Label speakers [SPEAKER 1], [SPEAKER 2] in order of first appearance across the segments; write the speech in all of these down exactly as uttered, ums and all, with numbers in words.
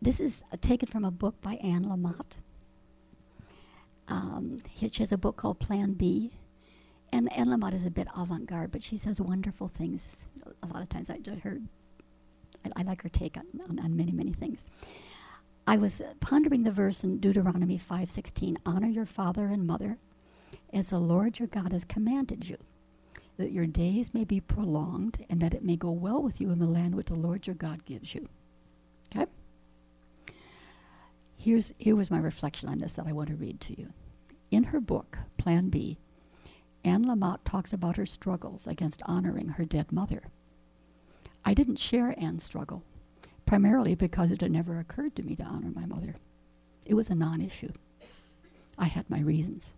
[SPEAKER 1] This is uh, taken from a book by Anne Lamott. Um, she has a book called Plan B. And Anne Lamott is a bit avant-garde, but she says wonderful things. A lot of times I heard, I, I like her take on, on, on many, many things. I was uh, pondering the verse in Deuteronomy five sixteen, honor your father and mother as the Lord your God has commanded you, that your days may be prolonged and that it may go well with you in the land which the Lord your God gives you. Okay? Here's, here was my reflection on this that I want to read to you. In her book, Plan B, Anne Lamott talks about her struggles against honoring her dead mother. I didn't share Anne's struggle, primarily because it had never occurred to me to honor my mother. It was a non-issue. I had my reasons.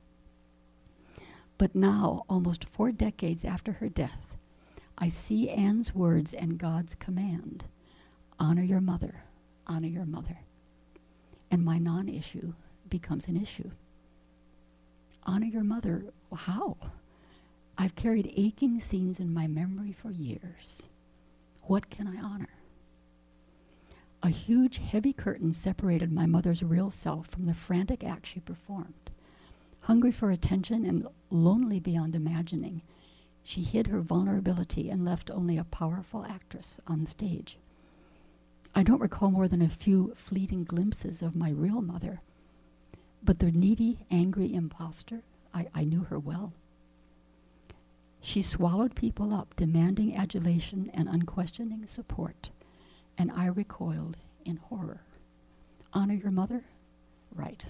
[SPEAKER 1] But now, almost four decades after her death, I see Anne's words and God's command, honor your mother, honor your mother. And my non-issue becomes an issue. Honor your mother, how? I've carried aching scenes in my memory for years. What can I honor? A huge, heavy curtain separated my mother's real self from the frantic act she performed. Hungry for attention and lonely beyond imagining, she hid her vulnerability and left only a powerful actress on stage. I don't recall more than a few fleeting glimpses of my real mother, but the needy, angry imposter, I, I knew her well. She swallowed people up, demanding adulation and unquestioning support, and I recoiled in horror. Honor your mother? Right.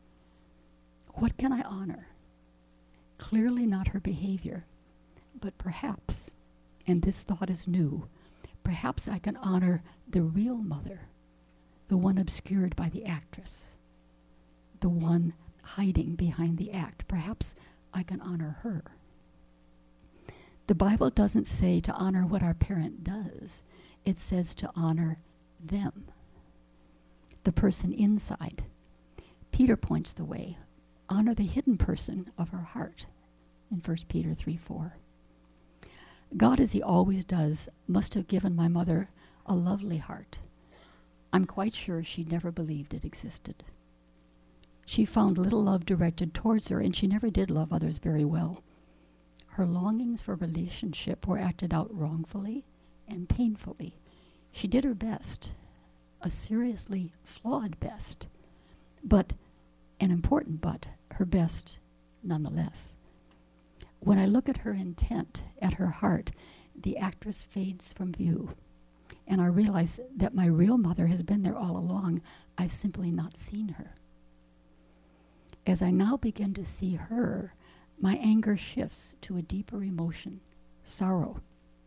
[SPEAKER 1] What can I honor? Clearly not her behavior, but perhaps, and this thought is new, perhaps I can honor the real mother, the one obscured by the actress, the one hiding behind the act. Perhaps I can honor her. The Bible doesn't say to honor what our parent does. It says to honor them, the person inside. Peter points the way. Honor the hidden person of her heart in First Peter three four. God, as he always does, must have given my mother a lovely heart. I'm quite sure she never believed it existed. She found little love directed towards her, and she never did love others very well. Her longings for relationship were acted out wrongfully and painfully. She did her best, a seriously flawed best, but an important but, her best nonetheless. When I look at her intent, at her heart, the actress fades from view, and I realize that my real mother has been there all along. I've simply not seen her. As I now begin to see her, my anger shifts to a deeper emotion, sorrow.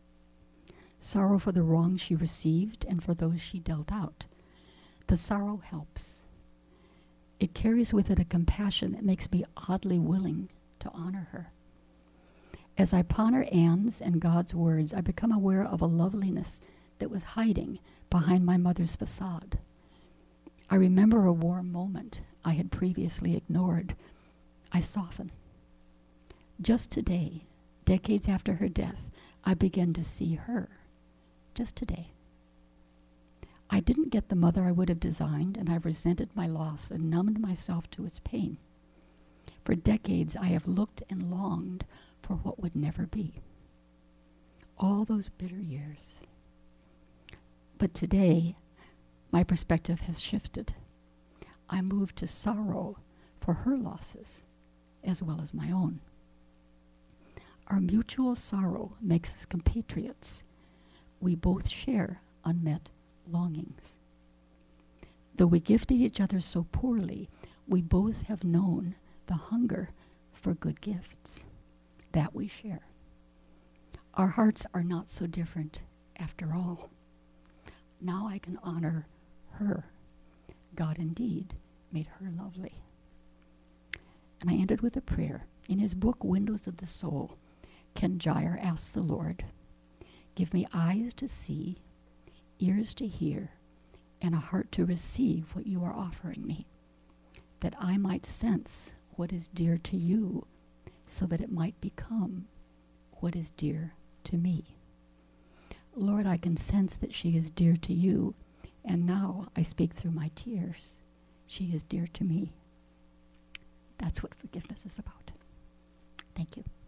[SPEAKER 1] Sorrow for the wrong she received and for those she dealt out. The sorrow helps. It carries with it a compassion that makes me oddly willing to honor her. As I ponder Anne's and God's words, I become aware of a loveliness that was hiding behind my mother's facade. I remember a warm moment I had previously ignored. I soften. Just today, decades after her death, I begin to see her. Just today. I didn't get the mother I would have designed, and I've resented my loss and numbed myself to its pain. For decades, I have looked and longed for what would never be. All those bitter years. But today, my perspective has shifted. I move to sorrow for her losses as well as my own. Our mutual sorrow makes us compatriots. We both share unmet longings. Though we gifted each other so poorly, we both have known the hunger for good gifts. That we share. Our hearts are not so different after all. Now I can honor her. God indeed made her lovely. And I ended with a prayer. In his book, Windows of the Soul, Ken Gire asks the Lord, give me eyes to see, ears to hear, and a heart to receive what you are offering me, that I might sense what is dear to you, so that it might become what is dear to me. Lord, I can sense that she is dear to you And now I speak through my tears. She is dear to me. That's what forgiveness is about. Thank you.